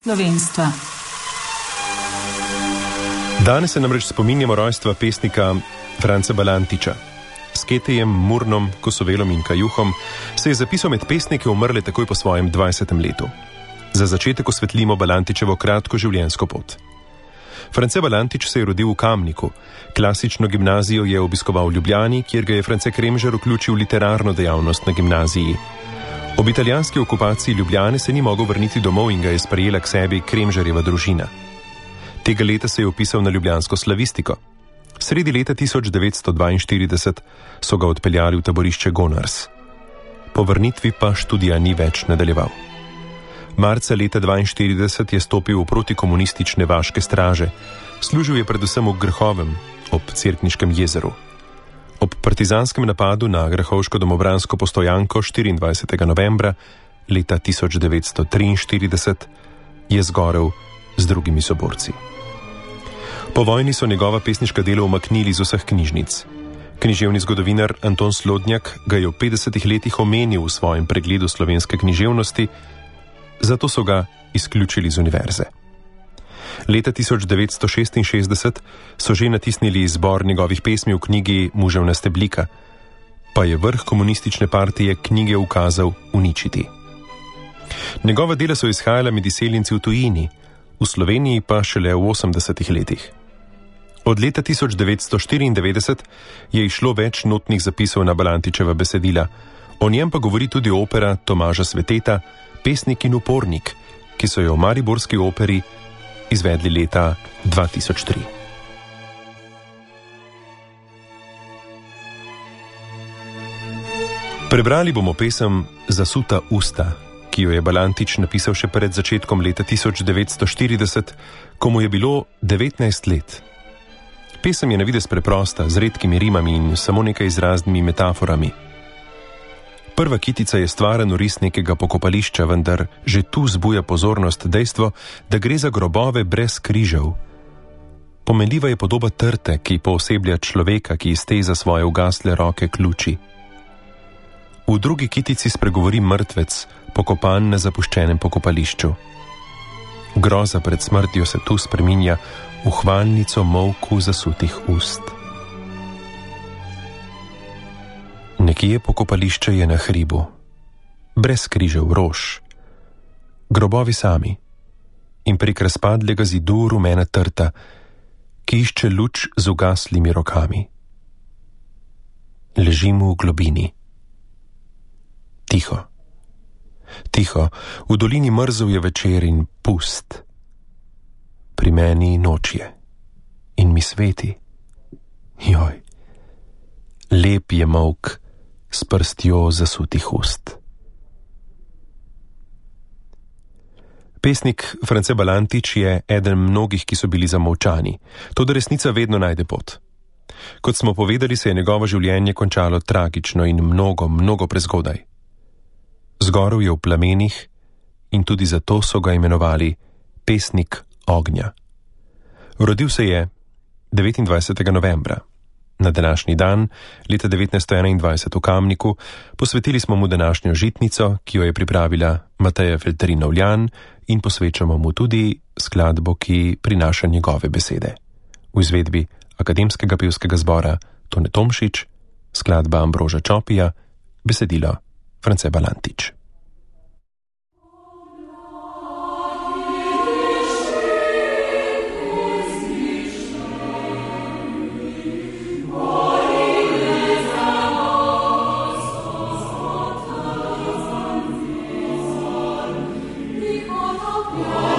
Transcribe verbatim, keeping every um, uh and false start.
slovenstva. Danes se namreč spominjamo rojstva pesnika Franca Balantiča. S Ketejem, Murnom, Kosovelom in Kajuhom se je zapisal med pesnike umrle takoj po svojem dvajsetem letu. Za začetek osvetlimo Balantičevo kratko življenjsko pot. France Balantič se je rodil v Kamniku. Klasično gimnazijo je obiskoval v Ljubljani, kjer ga je France Kremžar vključil v literarno dejavnost na gimnaziji. Ob italijanski okupaciji Ljubljane se ni mogel vrniti domov in ga je sprejela k sebi Kremžarjeva družina. Tega leta se je vpisal na ljubljansko slavistiko. Sredi leta tisoč devetsto dvainštirideset so ga odpeljali v taborišče Gonars. Po vrnitvi pa študija ni več nadaljeval. Marca leta dvainštirideset je stopil v protikomunistične vaške straže. Služil je predvsem v Grhovem, ob Cerkniškem jezeru. Ob partizanskem napadu na grahovško domobransko postojanko štiriindvajsetega novembra leta tisoč devetsto triinštirideset je zgorel z drugimi soborci. Po vojni so njegova pesniška dela umaknili z vseh knjižnic. Književni zgodovinar Anton Slodnjak ga je v petdesetih letih omenil v svojem pregledu slovenske književnosti, zato so ga izključili z univerze. Leta tisoč devetsto šestinšestdeset so že natisnili zbor njegovih pesmi v knjigi Muževna steblika, pa je vrh komunistične partije knjige ukazal uničiti. Njegova dela so izhajala med izseljenci v tujini, v Sloveniji pa šele v osemdesetih letih. Od leta tisoč devetsto štiriindevetdeset je išlo več notnih zapisov na Balantičeva besedila, o njem pa govori tudi opera Tomaža Sveteta, Pesnik in upornik, ki so jo v mariborski operi izvedli leta dva tisoč tri. Prebrali bomo pesem Zasuta usta, ki jo je Balantič napisal še pred začetkom leta tisoč devetsto štirideset, ko mu je bilo devetnajst let. Pesem je na videz preprosta, z redkimi rimami in samo nekaj izraznimi metaforami. Prva kitica je stvaren oris nekega pokopališča, vendar že tu zbuja pozornost dejstvo, da gre za grobove brez križev. Pomenljiva je podoba trte, ki pooseblja človeka, ki izteza svoje ugasle roke ključi. V drugi kitici spregovori mrtvec, pokopan na zapuščenem pokopališču. Groza pred smrtjo se tu spreminja v hvalnico molku zasutih ust. Nekje pokopališče je na hribu, brez križev, rož, grobovi sami in prek razpadlega zidu rumena trta, ki išče luč z ugaslimi rokami. Ležim v globini. Tiho. Tiho, v dolini mrzel je večer in pust. Pri meni noč je in mi sveti. Joj, lep je molk s prstjo zasutih ust. Pesnik France Balantič je eden mnogih, ki so bili zamolčani, toda resnica vedno najde pot. Kot smo povedali, se je njegovo življenje končalo tragično in mnogo, mnogo prezgodaj. Zgorel je v plamenih in tudi zato so ga imenovali pesnik ognja. Rodil se je devetindvajsetega novembra. Na današnji dan, leta devetnajststo enaindvajset v Kamniku, posvetili smo mu današnjo žitnico, ki jo je pripravila Mateja Feltrin-Ovljan, in posvečamo mu tudi skladbo, ki prinaša njegove besede. V izvedbi Akademskega pevskega zbora Tone Tomšič, skladba Ambroža Čopija, besedilo France Balantič. Yeah.